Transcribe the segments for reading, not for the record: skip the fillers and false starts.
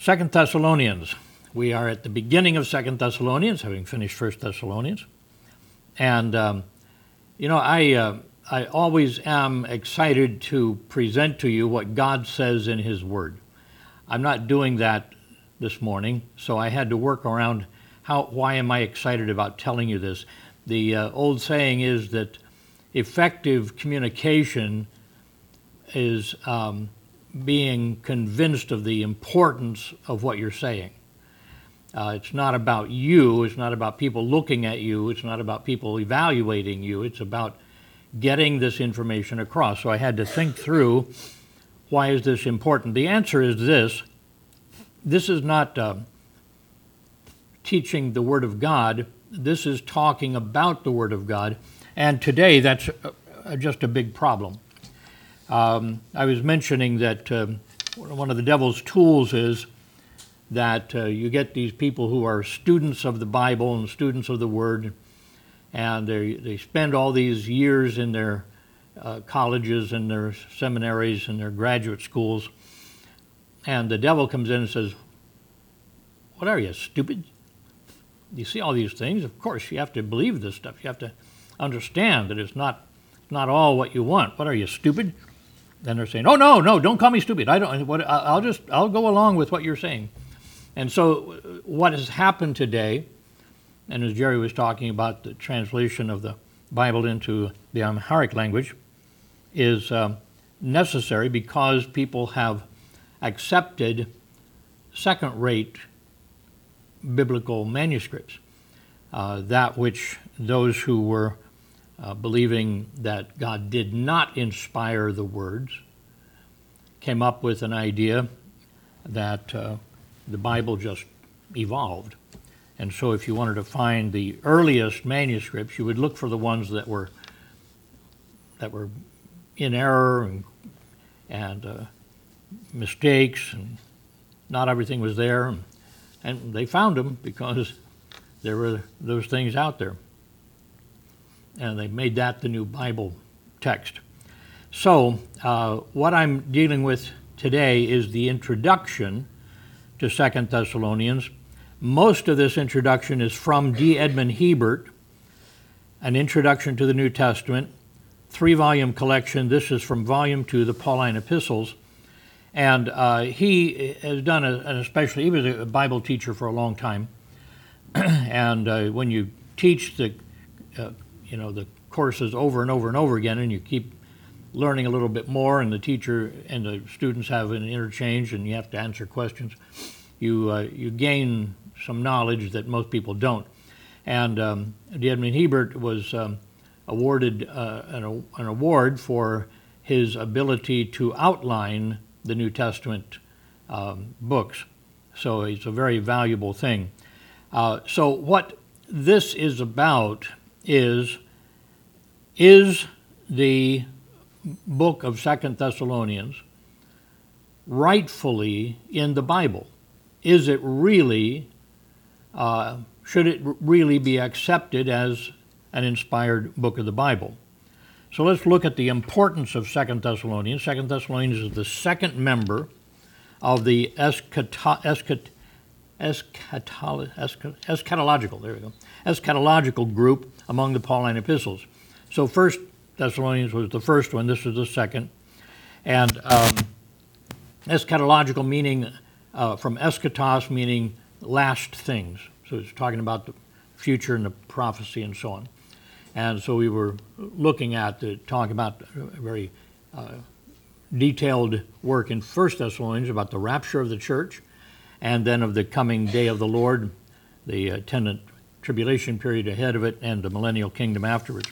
Second Thessalonians. We are at the beginning of Second Thessalonians, having finished First Thessalonians. And, I always am excited to present to you what God says in His Word. I'm not doing that this morning, so I had to work around why am I excited about telling you this. The old saying is that effective communication is being convinced of the importance of what you're saying. It's not about you, it's not about people looking at you, it's not about people evaluating you, it's about getting this information across. So I had to think through, why is this important? The answer is this. This is not teaching the Word of God, this is talking about the Word of God, and today that's just a big problem. I was mentioning that one of the devil's tools is that you get these people who are students of the Bible and students of the Word, and they spend all these years in their colleges and their seminaries and their graduate schools, and the devil comes in and says, "What are you, stupid? You see all these things? Of course, you have to believe this stuff. You have to understand that it's not all what you want. What are you, stupid?" Then they're saying, "Oh, no, don't call me stupid. I'll go along with what you're saying." And so what has happened today, and as Jerry was talking about the translation of the Bible into the Amharic language, is necessary because people have accepted second-rate biblical manuscripts, that which those who were believing that God did not inspire the words came up with an idea that the Bible just evolved. And so if you wanted to find the earliest manuscripts, you would look for the ones that were in error and mistakes, and not everything was there. And they found them because there were those things out there. And they made that the new Bible text. So what I'm dealing with today is the introduction to 2 Thessalonians. Most of this introduction is from D. Edmond Hiebert, An Introduction to the New Testament, 3-volume collection. This is from Volume 2, the Pauline Epistles. And he has done he was a Bible teacher for a long time. And when you teach the courses over and over and over again, and you keep learning a little bit more, and the teacher and the students have an interchange, and you have to answer questions, you gain some knowledge that most people don't. And D. Edmond Hiebert was awarded an award for his ability to outline the New Testament books. So it's a very valuable thing. So what this is about is the book of 2 Thessalonians rightfully in the Bible? Is it really, should it really be accepted as an inspired book of the Bible? So let's look at the importance of 2 Thessalonians. 2 Thessalonians is the second member of the eschatological group among the Pauline epistles. So 1 Thessalonians was the first one, this is the second. And eschatological meaning from eschatos, meaning last things. So it's talking about the future and the prophecy and so on. And so we were looking at, talking about a very detailed work in 1 Thessalonians about the rapture of the church, and then of the coming day of the Lord, the attendant tribulation period ahead of it, and the millennial kingdom afterwards.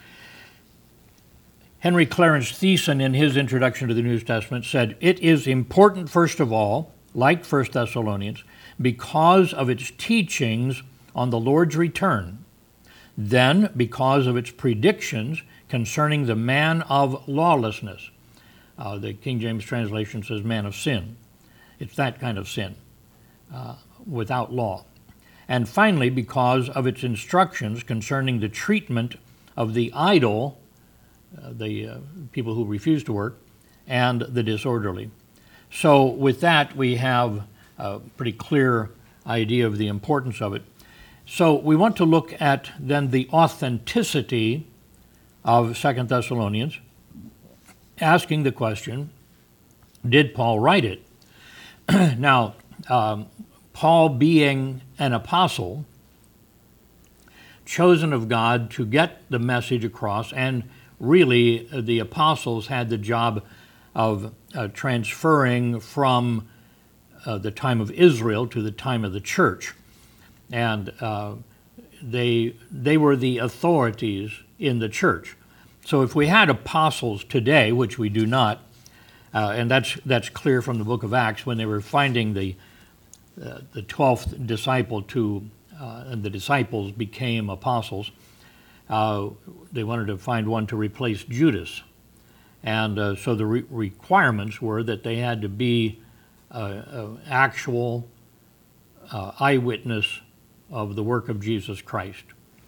Henry Clarence Thiessen, in his introduction to the New Testament, said, "It is important, first of all, like 1 Thessalonians, because of its teachings on the Lord's return, then because of its predictions concerning the man of lawlessness." The King James translation says man of sin. It's that kind of sin, without law. And finally, because of its instructions concerning the treatment of the idle, the people who refuse to work, and the disorderly. So with that, we have a pretty clear idea of the importance of it. So we want to look at then the authenticity of 2 Thessalonians, asking the question, did Paul write it? Now, Paul being an apostle, chosen of God to get the message across, and really the apostles had the job of transferring from the time of Israel to the time of the church. And they were the authorities in the church. So if we had apostles today, which we do not, and that's clear from the book of Acts, when they were finding the 12th disciple and the disciples became apostles, they wanted to find one to replace Judas. And so the requirements were that they had to be actual eyewitness of the work of Jesus Christ.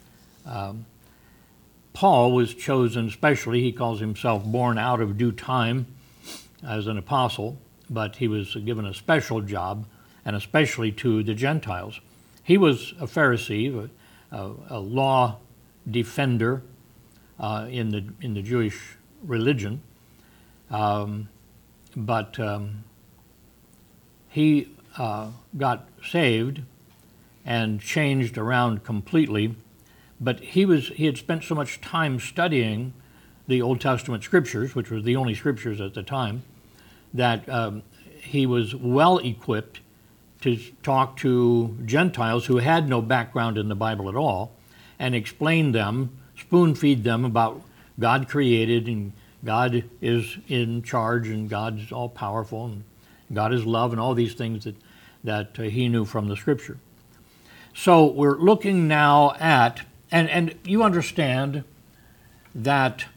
Paul was chosen specially. He calls himself born out of due time as an apostle, but he was given a special job, and especially to the Gentiles. He was a Pharisee, a law defender in the Jewish religion, but he got saved and changed around completely. But he had spent so much time studying the Old Testament scriptures, which were the only scriptures at the time, that he was well equipped to talk to Gentiles who had no background in the Bible at all and explain them, spoon-feed them about God created and God is in charge and God's all-powerful and God is love and all these things that he knew from the scripture. So we're looking now at, and you understand that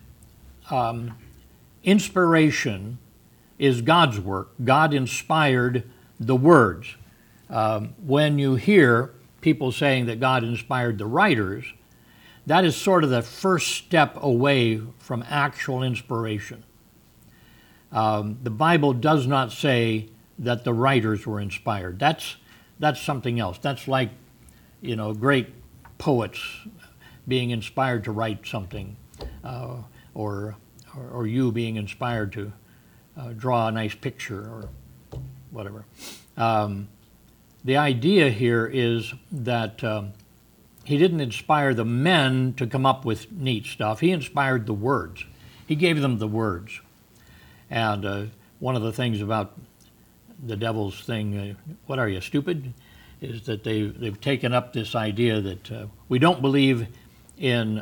inspiration is God's work. God inspired the words. When you hear people saying that God inspired the writers, that is sort of the first step away from actual inspiration. The Bible does not say that the writers were inspired. That's something else. That's like, great poets being inspired to write something, or you being inspired to draw a nice picture or whatever. The idea here is that he didn't inspire the men to come up with neat stuff. He inspired the words. He gave them the words. And one of the things about the devil's thing, what are you, stupid? Is that they've taken up this idea that we don't believe in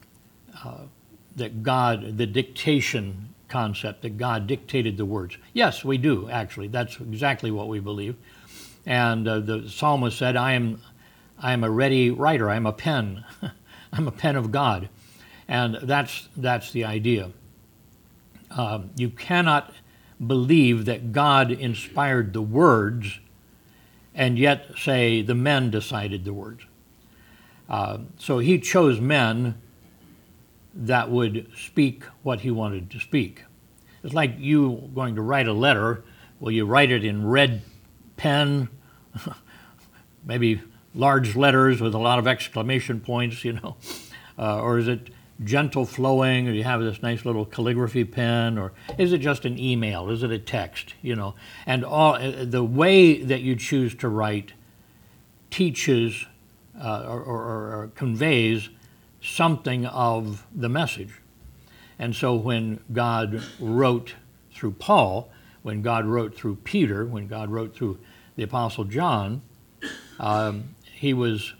that God, the dictation concept, that God dictated the words. Yes, we do, actually. That's exactly what we believe. And the psalmist said, I am a ready writer. I'm a pen. I'm a pen of God. And that's the idea. You cannot believe that God inspired the words and yet say the men decided the words. So he chose men that would speak what he wanted to speak. It's like you going to write a letter. Will you write it in red pen, maybe large letters with a lot of exclamation points, or is it gentle flowing, or you have this nice little calligraphy pen, or is it just an email? Is it a text? And all the way that you choose to write teaches or conveys something of the message. And so when God wrote through Paul, when God wrote through Peter, when God wrote through the Apostle John, he was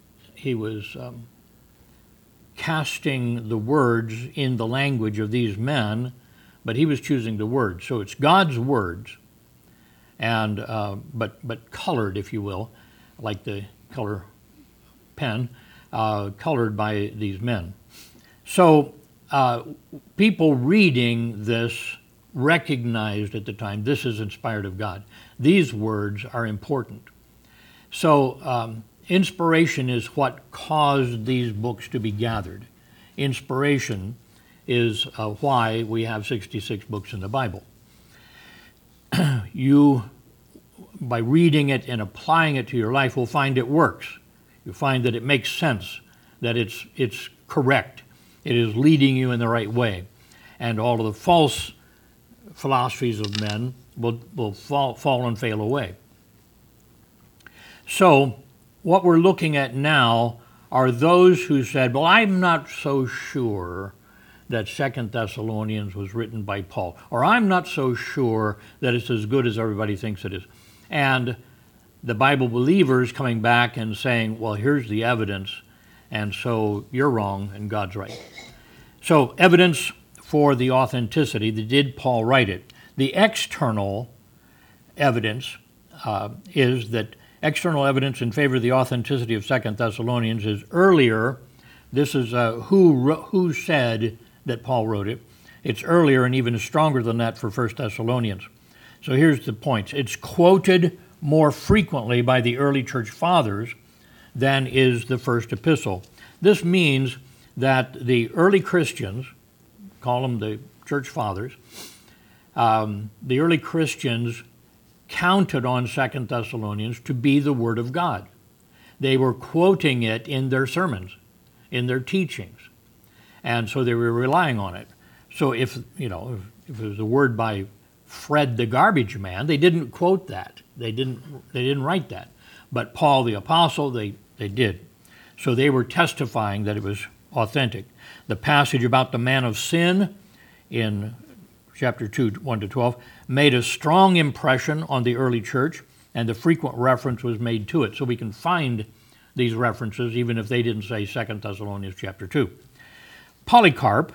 casting the words in the language of these men, but he was choosing the words. So it's God's words, and but colored, if you will, like the color pen, colored by these men. So people reading this recognized at the time this is inspired of God. These words are important. So inspiration is what caused these books to be gathered. Inspiration is why we have 66 books in the Bible. You by reading it and applying it to your life, will find it works. You find that it makes sense, that it's correct. It is leading you in the right way. And all of the false philosophies of men will fall and fail away. So what we're looking at now are those who said, well, I'm not so sure that 2 Thessalonians was written by Paul, or I'm not so sure that it's as good as everybody thinks it is. And the Bible believers coming back and saying, well, here's the evidence, and so you're wrong and God's right. So evidence for the authenticity, did Paul write it? The external evidence is that external evidence in favor of the authenticity of 2 Thessalonians is earlier. This is who said that Paul wrote it. It's earlier and even stronger than that for 1 Thessalonians. So here's the points. It's quoted more frequently by the early church fathers than is the first epistle. This means that the early Christians, call them the church fathers, the early Christians counted on 2 Thessalonians to be the Word of God. They were quoting it in their sermons, in their teachings, and so they were relying on it. So if it was a word by Fred the garbage man, they didn't quote that. They didn't write that. But Paul the apostle, they did. So they were testifying that it was authentic. The passage about the man of sin in chapter 2, 1-12, made a strong impression on the early church, and the frequent reference was made to it. So we can find these references even if they didn't say 2 Thessalonians chapter 2. Polycarp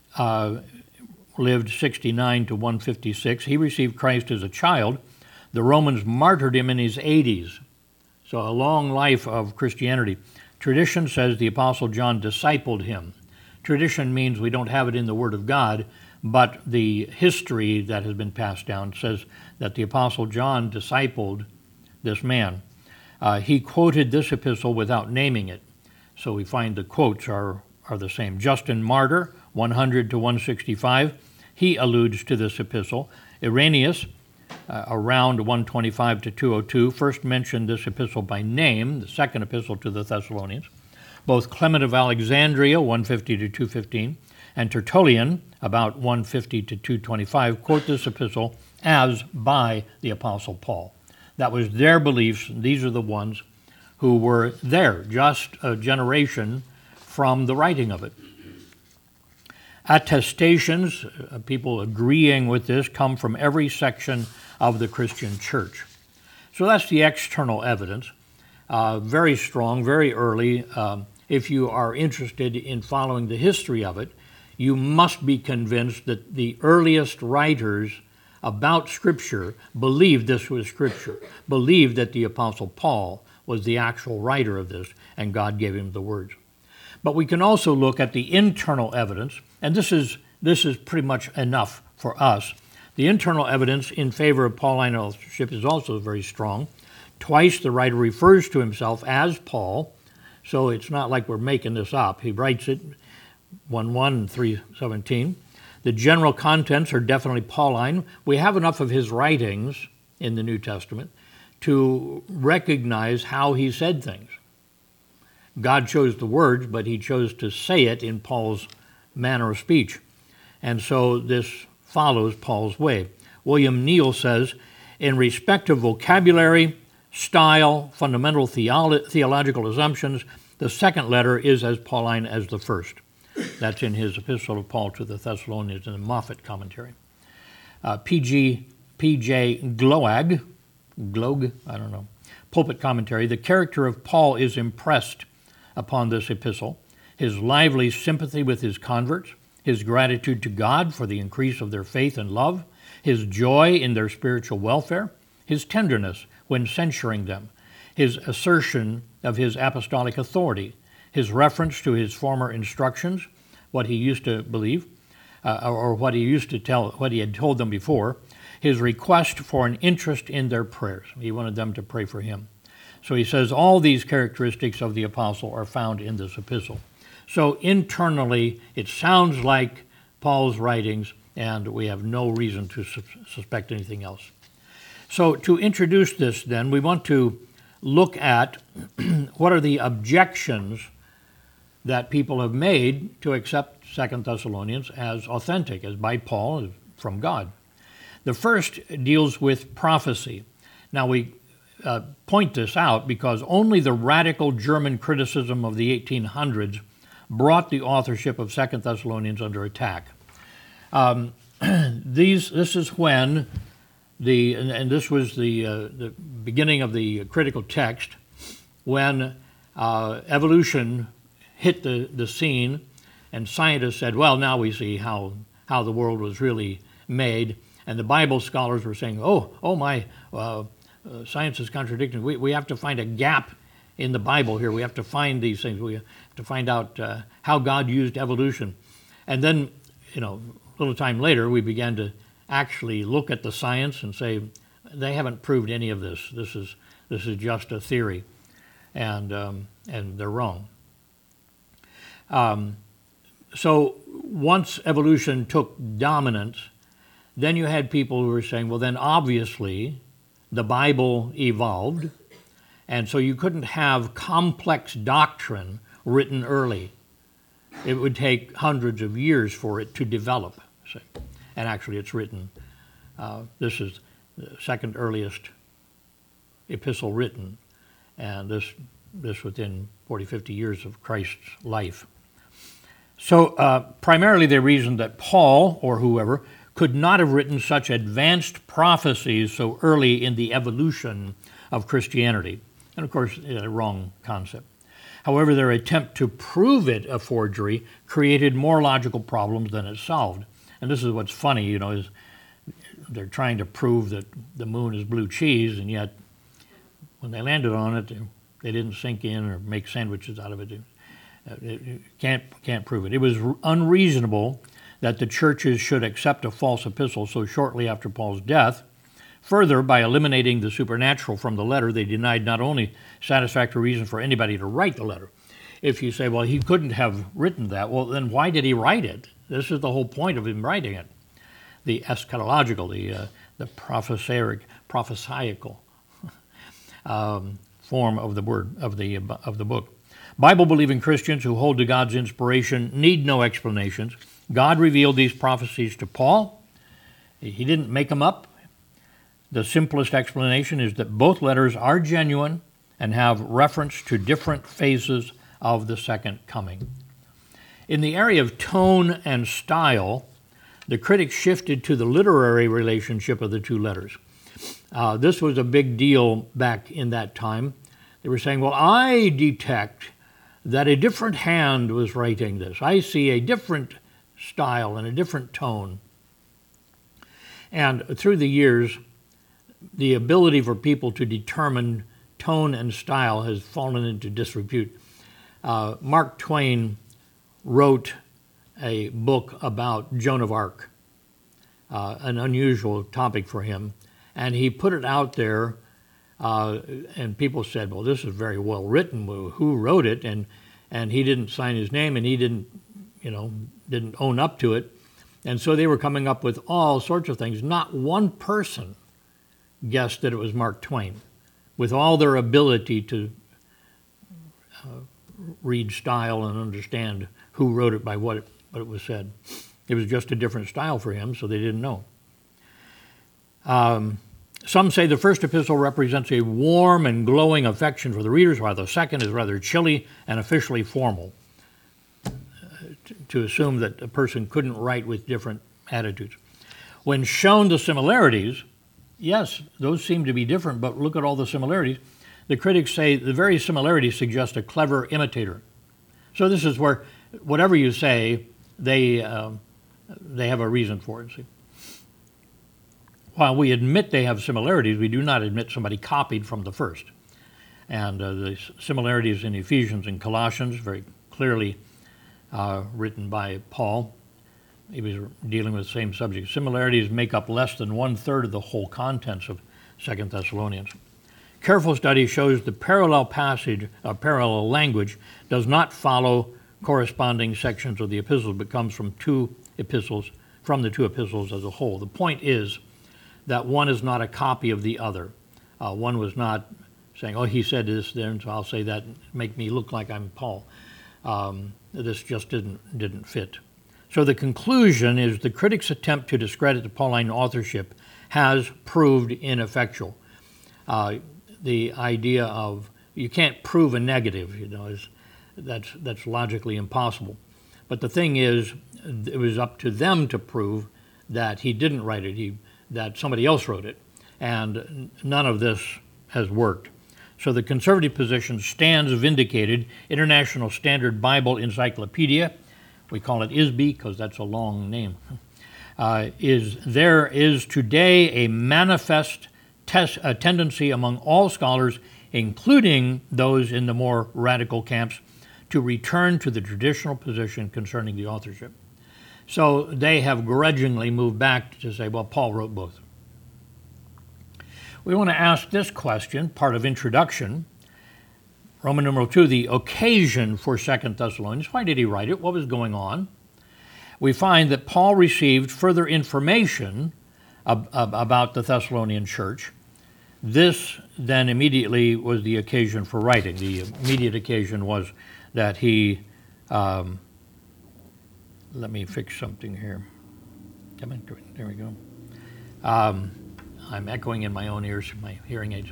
lived 69 to 156. He received Christ as a child. The Romans martyred him in his 80s. So a long life of Christianity. Tradition says the Apostle John discipled him. Tradition means we don't have it in the Word of God, but the history that has been passed down says that the Apostle John discipled this man. He quoted this epistle without naming it. So we find the quotes are the same. Justin Martyr, 100 to 165, he alludes to this epistle. Irenaeus, around 125 to 202, first mentioned this epistle by name, the second epistle to the Thessalonians. Both Clement of Alexandria, 150 to 215, and Tertullian, about 150 to 225, quote this epistle as by the Apostle Paul. That was their beliefs. These are the ones who were there, just a generation from the writing of it. Attestations, people agreeing with this, come from every section of the Christian church. So that's the external evidence. Very strong, very early. If you are interested in following the history of it, you must be convinced that the earliest writers about Scripture believed this was Scripture, believed that the Apostle Paul was the actual writer of this, and God gave him the words. But we can also look at the internal evidence, and this is pretty much enough for us. The internal evidence in favor of Pauline authorship is also very strong. Twice the writer refers to himself as Paul, so it's not like we're making this up. He writes it 1:1 and 3:17. The general contents are definitely Pauline. We have enough of his writings in the New Testament to recognize how he said things. God chose the words, but he chose to say it in Paul's manner of speech. And so this follows Paul's way. William Neal says, in respect of vocabulary, style, fundamental theological assumptions, the second letter is as Pauline as the first. That's in his Epistle of Paul to the Thessalonians in the Moffat commentary. P.J. Gloag, I don't know, pulpit commentary, the character of Paul is impressed upon this epistle, his lively sympathy with his converts, his gratitude to God for the increase of their faith and love, his joy in their spiritual welfare, his tenderness when censuring them, his assertion of his apostolic authority, his reference to his former instructions, what he used to believe, or what he had told them before, his request for an interest in their prayers. He wanted them to pray for him. So he says all these characteristics of the apostle are found in this epistle. So internally, it sounds like Paul's writings, and we have no reason to suspect anything else. So to introduce this then, we want to look at what are the objections that people have made to accept 2 Thessalonians as authentic, as by Paul, as from God. The first deals with prophecy. Now we point this out because only the radical German criticism of the 1800s brought the authorship of 2 Thessalonians under attack. This is when and this was the beginning of the critical text, when evolution hit the scene, and scientists said, well, now we see how the world was really made. And the Bible scholars were saying, science is contradicting. We have to find a gap in the Bible here. We have to find these things. We have to find out how God used evolution. And then, a little time later, we began to actually look at the science and say, they haven't proved any of this. This is just a theory, and they're wrong. So once evolution took dominance, then you had people who were saying, well, then obviously the Bible evolved, and so you couldn't have complex doctrine written early. It would take hundreds of years for it to develop. And actually it's written, this is the second earliest epistle written, and this within 40, 50 years of Christ's life. So primarily they reasoned that Paul, or whoever, could not have written such advanced prophecies so early in the evolution of Christianity. And of course, a wrong concept. However, their attempt to prove it a forgery created more logical problems than it solved. And this is what's funny, is they're trying to prove that the moon is blue cheese, and yet when they landed on it, they didn't sink in or make sandwiches out of it. Can't prove it. It was unreasonable that the churches should accept a false epistle so shortly after Paul's death. Further, by eliminating the supernatural from the letter, they denied not only satisfactory reason for anybody to write the letter. If you say, well, he couldn't have written that, well, then why did he write it? This is the whole point of him writing it. The eschatological, the prophesiacal form of the word of the book. Bible-believing Christians who hold to God's inspiration need no explanations. God revealed these prophecies to Paul. He didn't make them up. The simplest explanation is that both letters are genuine and have reference to different phases of the second coming. In the area of tone and style, the critics shifted to the literary relationship of the two letters. This was a big deal back in that time. They were saying, well, I detect that a different hand was writing this. I see a different style and a different tone. And through the years, the ability for people to determine tone and style has fallen into disrepute. Mark Twain wrote a book about Joan of Arc, an unusual topic for him, and he put it out there, and people said, well, this is very well written. Well, who wrote it? And he didn't sign his name, and he didn't own up to it. And so they were coming up with all sorts of things. Not one person guessed that it was Mark Twain, with all their ability to read style and understand who wrote it by what it was said. It was just a different style for him, so they didn't know. Some say the first epistle represents a warm and glowing affection for the readers, while the second is rather chilly and officially formal. To assume that a person couldn't write with different attitudes. When shown the similarities, yes, those seem to be different, but look at all the similarities. The critics say the very similarities suggest a clever imitator. So this is where whatever you say, they have a reason for it. See? While we admit they have similarities, we do not admit somebody copied from the first. And the similarities in Ephesians and Colossians, very clearly written by Paul. He was dealing with the same subject. Similarities make up less than 1/3 of the whole contents of 2 Thessalonians. Careful study shows the parallel language does not follow corresponding sections of the epistles, but comes from the two epistles as a whole. The point is that one is not a copy of the other. One was not saying, oh, he said this then, so I'll say that, make me look like I'm Paul. This just didn't fit. So the conclusion is the critics' attempt to discredit the Pauline authorship has proved ineffectual. The idea of you can't prove a negative, that's logically impossible. But the thing is, it was up to them to prove that he didn't write it, that somebody else wrote it, and none of this has worked. So the conservative position stands vindicated. International Standard Bible Encyclopedia, we call it ISBE because that's a long name, there is today a manifest tendency among all scholars, including those in the more radical camps, to return to the traditional position concerning the authorship. So they have grudgingly moved back to say, well, Paul wrote both. We want to ask this question, part of introduction. Roman numeral 2, the occasion for 2 Thessalonians. Why did he write it? What was going on? We find that Paul received further information about the Thessalonian church. This then immediately was the occasion for writing. The immediate occasion was that he, let me fix something here. Come on, there we go. I'm echoing in my own ears, my hearing aids.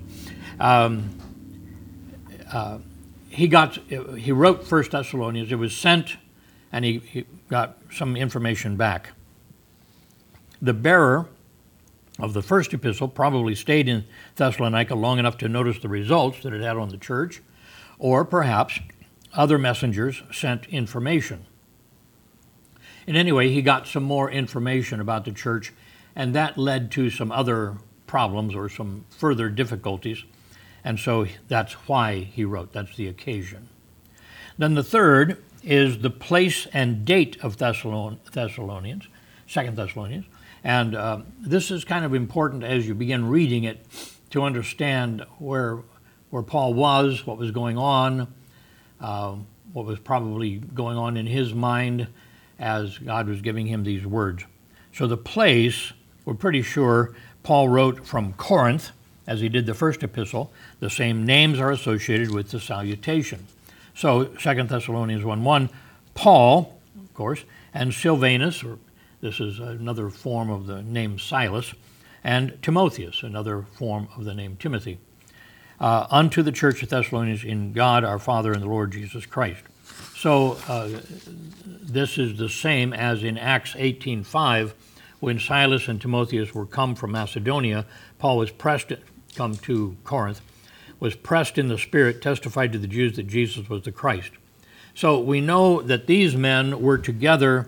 He wrote 1 Thessalonians. It was sent, and he got some information back. The bearer of the first epistle probably stayed in Thessalonica long enough to notice the results that it had on the church, or perhaps other messengers sent information. And anyway, he got some more information about the church, and that led to some other problems or some further difficulties. And so that's why he wrote. That's the occasion. Then the third is the place and date of Thessalonians, 2 Thessalonians. And this is kind of important as you begin reading it to understand where Paul was, what was going on, what was probably going on in his mind as God was giving him these words. So the place, we're pretty sure Paul wrote from Corinth, as he did the first epistle. The same names are associated with the salutation. So 2 Thessalonians 1:1, Paul, of course, and Silvanus, or this is another form of the name Silas, and Timotheus, another form of the name Timothy, unto the church of Thessalonians in God our Father and the Lord Jesus Christ. So this is the same as in Acts 18:5, when Silas and Timotheus were come from Macedonia. Paul was come to Corinth, was pressed in the Spirit, testified to the Jews that Jesus was the Christ. So we know that these men were together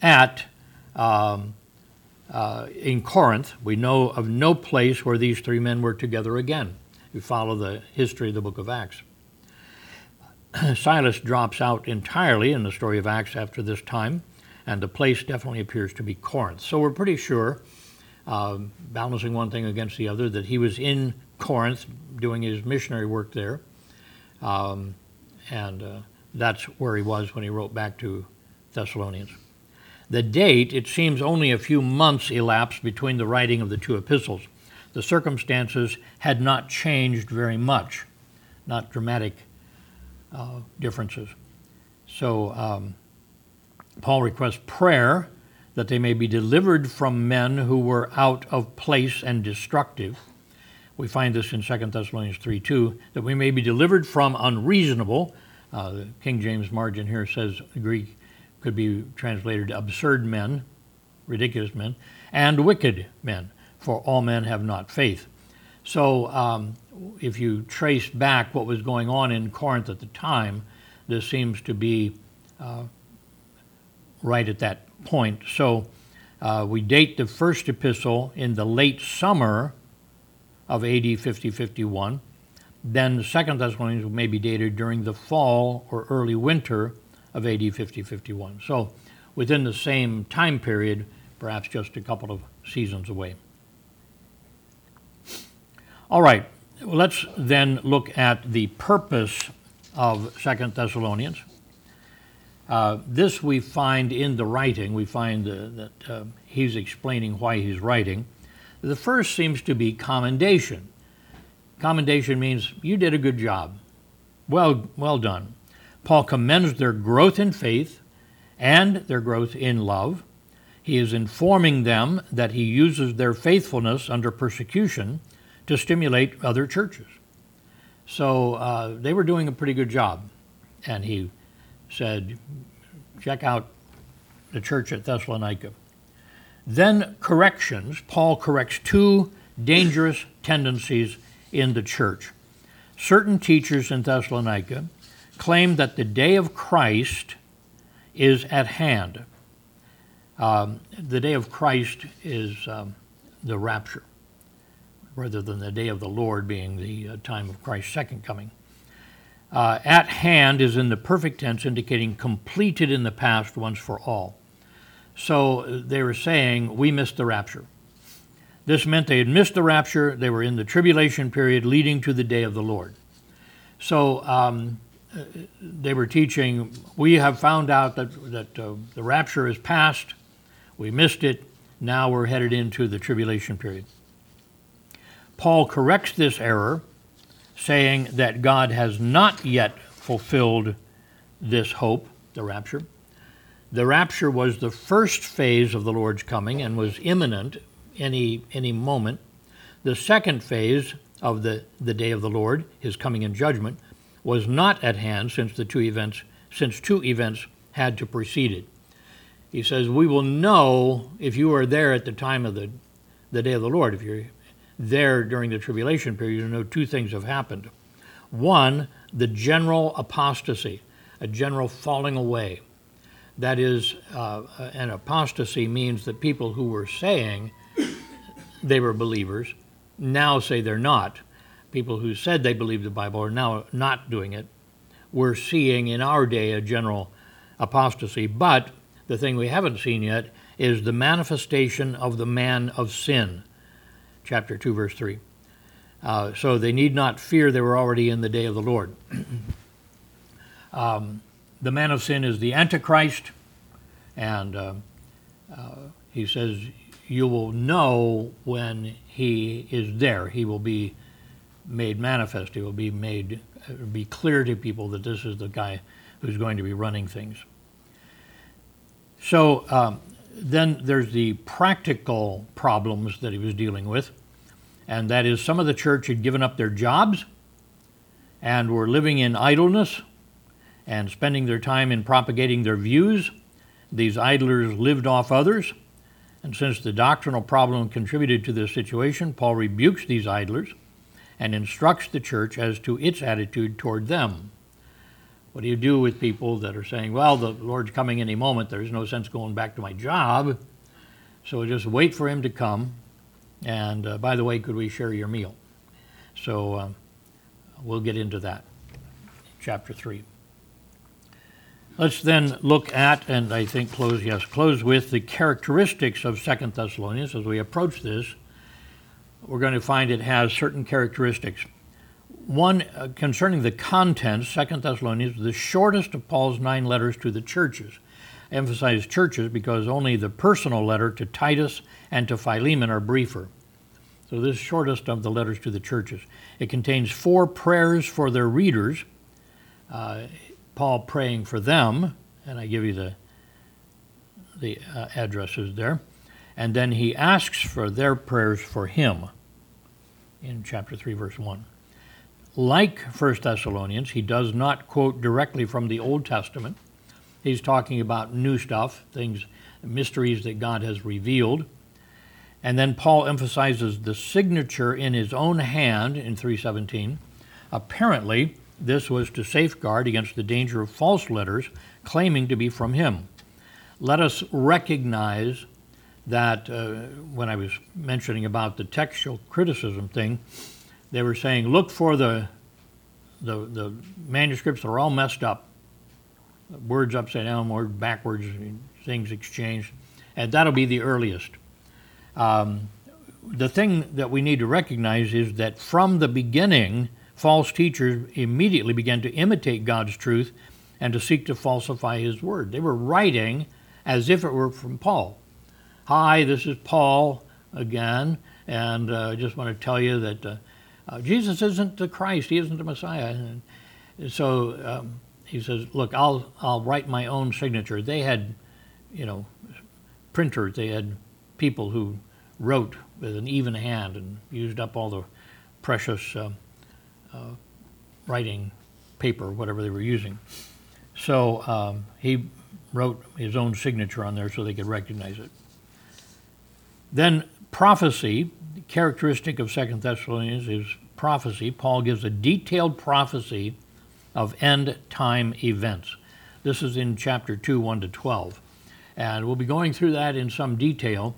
in Corinth. We know of no place where these three men were together again. You follow the history of the book of Acts. Silas drops out entirely in the story of Acts after this time, and the place definitely appears to be Corinth. So we're pretty sure, balancing one thing against the other, that he was in Corinth doing his missionary work there, and that's where he was when he wrote back to Thessalonians. The date, it seems only a few months elapsed between the writing of the two epistles. The circumstances had not changed very much, not dramatic differences. So Paul requests prayer that they may be delivered from men who were out of place and destructive. We find this in 2 Thessalonians 3:2, that we may be delivered from unreasonable. The King James margin here says Greek could be translated absurd men, ridiculous men, and wicked men, for all men have not faith. So if you trace back what was going on in Corinth at the time, this seems to be right at that point. So we date the first epistle in the late summer of AD 50-51. Then the 2 Thessalonians may be dated during the fall or early winter of AD 50-51. So within the same time period, perhaps just a couple of seasons away. All right, well, let's then look at the purpose of 2 Thessalonians. This we find in the writing. We find that he's explaining why he's writing. The first seems to be commendation. Commendation means you did a good job. Well done. Paul commends their growth in faith and their growth in love. He is informing them that he uses their faithfulness under persecution to stimulate other churches. So they were doing a pretty good job. And he said, check out the church at Thessalonica. Then corrections. Paul corrects two dangerous tendencies in the church. Certain teachers in Thessalonica claim that the day of Christ is at hand. The day of Christ is the rapture, rather than the day of the Lord being the time of Christ's second coming. At hand is in the perfect tense, indicating completed in the past once for all. So they were saying, we missed the rapture. This meant they had missed the rapture. They were in the tribulation period leading to the day of the Lord. So they were teaching, we have found out that the rapture is past. We missed it. Now we're headed into the tribulation period. Paul corrects this error, saying that God has not yet fulfilled this hope, the rapture. The rapture was the first phase of the Lord's coming and was imminent any moment. The second phase of the day of the Lord, his coming in judgment, was not at hand since two events had to precede it. He says, we will know if you are there at the time of the day of the Lord. If you're there during the tribulation period, you know two things have happened. One, the general apostasy, a general falling away. That is, an apostasy means that people who were saying they were believers now say they're not. People who said they believed the Bible are now not doing it. We're seeing in our day a general apostasy, but the thing we haven't seen yet is the manifestation of the man of sin, chapter 2, verse 3. So they need not fear, they were already in the day of the Lord. The man of sin is the Antichrist, and he says you will know when he is there. He will be made manifest. He will be clear to people that this is the guy who's going to be running things. So then there's the practical problems that he was dealing with, and that is some of the church had given up their jobs and were living in idleness and spending their time in propagating their views. These idlers lived off others, and since the doctrinal problem contributed to this situation, Paul rebukes these idlers and instructs the church as to its attitude toward them. What do you do with people that are saying, well, the Lord's coming any moment, there's no sense going back to my job, so just wait for him to come, and by the way, could we share your meal? So we'll get into that, chapter 3. Let's then look at, and I think close with the characteristics of 2 Thessalonians. As we approach this, we're going to find it has certain characteristics. One, concerning the contents, 2 Thessalonians is the shortest of Paul's 9 letters to the churches. I emphasize churches because only the personal letter to Titus and to Philemon are briefer. So this is shortest of the letters to the churches. It contains 4 prayers for their readers, Paul praying for them, and I give you the addresses there. And then he asks for their prayers for him in chapter 3, verse 1. Like 1 Thessalonians, he does not quote directly from the Old Testament. He's talking about new stuff, things, mysteries that God has revealed. And then Paul emphasizes the signature in his own hand in 3:17. Apparently, this was to safeguard against the danger of false letters claiming to be from him. Let us recognize that when I was mentioning about the textual criticism thing, they were saying, look for the manuscripts that are all messed up, words upside down, words backwards, things exchanged, and that'll be the earliest. The thing that we need to recognize is that from the beginning, false teachers immediately began to imitate God's truth and to seek to falsify his word. They were writing as if it were from Paul. Hi, this is Paul again, And I just want to tell you that Jesus isn't the Christ. He isn't the Messiah. And so he says, look, I'll write my own signature. They had, printers. They had people who wrote with an even hand and used up all the precious writing paper, whatever they were using. So he wrote his own signature on there so they could recognize it. Then prophecy, the characteristic of 2 Thessalonians is prophecy. Paul gives a detailed prophecy of end-time events. This is in chapter 2, 1 to 12. And we'll be going through that in some detail,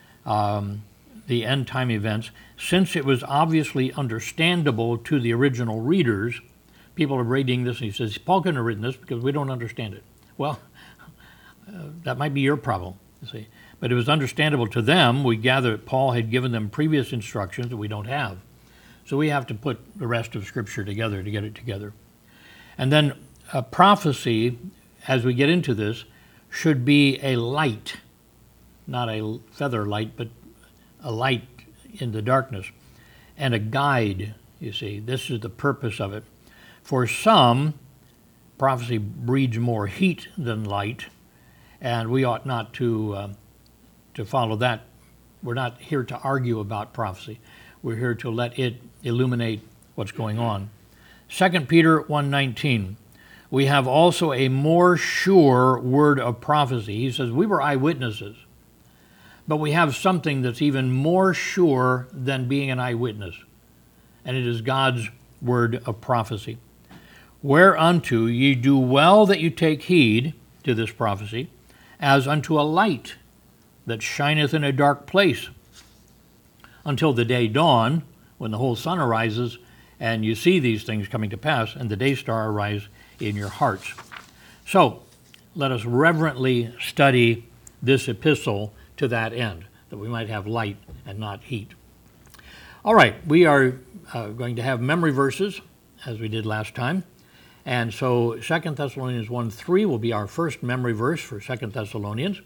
the end-time events. Since it was obviously understandable to the original readers, people are reading this, and he says, Paul couldn't have written this because we don't understand it. Well, that might be your problem, you see. But it was understandable to them. We gather that Paul had given them previous instructions that we don't have. So we have to put the rest of Scripture together to get it together. And then prophecy, as we get into this, should be a light, not a feather light, but a light in the darkness, and a guide, you see. This is the purpose of it. For some, prophecy breeds more heat than light, and we ought not to follow that. We're not here to argue about prophecy. We're here to let it illuminate what's going on. 2 Peter 1:19, we have also a more sure word of prophecy. He says, we were eyewitnesses, but we have something that's even more sure than being an eyewitness, and it is God's word of prophecy. Whereunto ye do well that you take heed to this prophecy, as unto a light that shineth in a dark place, until the day dawn, when the whole sun arises, and you see these things coming to pass, and the day star arise in your hearts. So, let us reverently study this epistle to that end, that we might have light and not heat. All right, we are going to have memory verses, as we did last time. And so 2 Thessalonians 1:3 will be our first memory verse for 2 Thessalonians.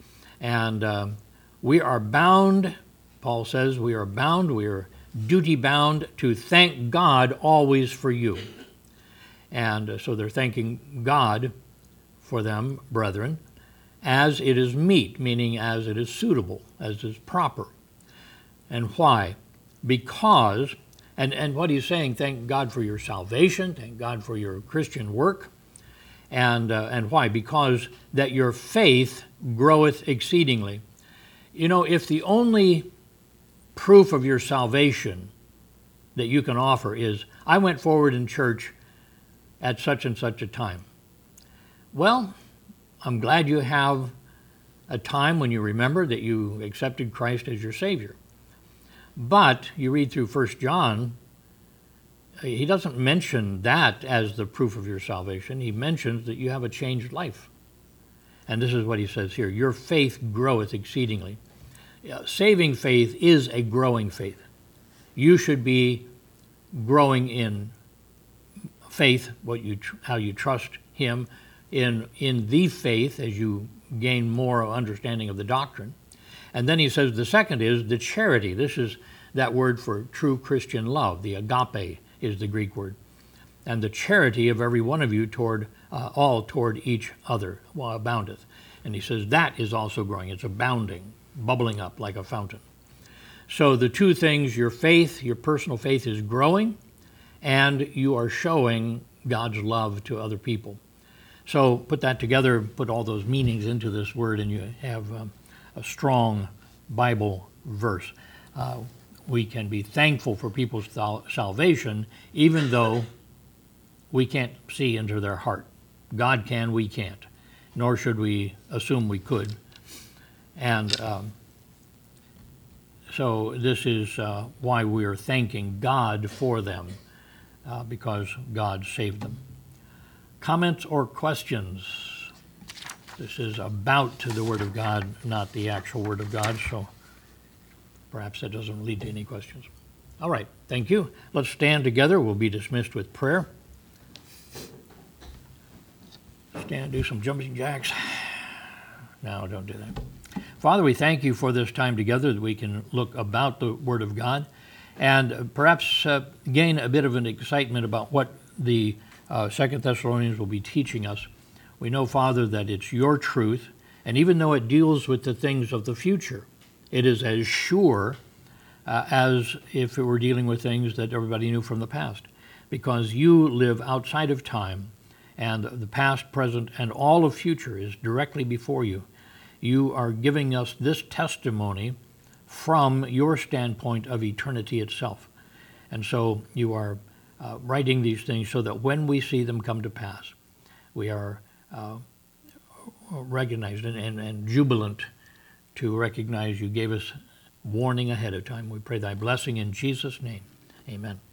And we are bound, Paul says, we are duty bound to thank God always for you. And so they're thanking God for them, brethren, as it is meet, meaning as it is suitable, as is proper. And why? Because, and what he's saying, thank God for your salvation, thank God for your Christian work. And why? Because that your faith groweth exceedingly. You know, if the only proof of your salvation that you can offer is, I went forward in church at such and such a time. Well, I'm glad you have a time when you remember that you accepted Christ as your Savior. But you read through 1 John, he doesn't mention that as the proof of your salvation. He mentions that you have a changed life. And this is what he says here, your faith groweth exceedingly. Saving faith is a growing faith. You should be growing in faith, how you trust him, in the faith as you gain more understanding of the doctrine. And then he says the second is the charity. This is that word for true Christian love. The agape is the Greek word. And the charity of every one of you toward each other aboundeth. And he says that is also growing. It's abounding, bubbling up like a fountain. So the two things, your faith, your personal faith is growing, and you are showing God's love to other people. So put that together, put all those meanings into this word, and you have a strong Bible verse. We can be thankful for people's salvation, even though we can't see into their heart. God can, we can't, nor should we assume we could. And so this is why we are thanking God for them, because God saved them. Comments or questions? This is about the Word of God, not the actual Word of God, so perhaps that doesn't lead to any questions. All right, thank you. Let's stand together. We'll be dismissed with prayer. Stand, do some jumping jacks. No, don't do that. Father, we thank you for this time together that we can look about the Word of God and perhaps gain a bit of an excitement about what the 2 Thessalonians will be teaching us. We know, Father, that it's your truth, and even though it deals with the things of the future, it is as sure as if it were dealing with things that everybody knew from the past, because you live outside of time, and the past, present, and all of future is directly before you. You are giving us this testimony from your standpoint of eternity itself. And so you are writing these things so that when we see them come to pass, we are recognized and jubilant to recognize you gave us warning ahead of time. We pray thy blessing in Jesus' name. Amen.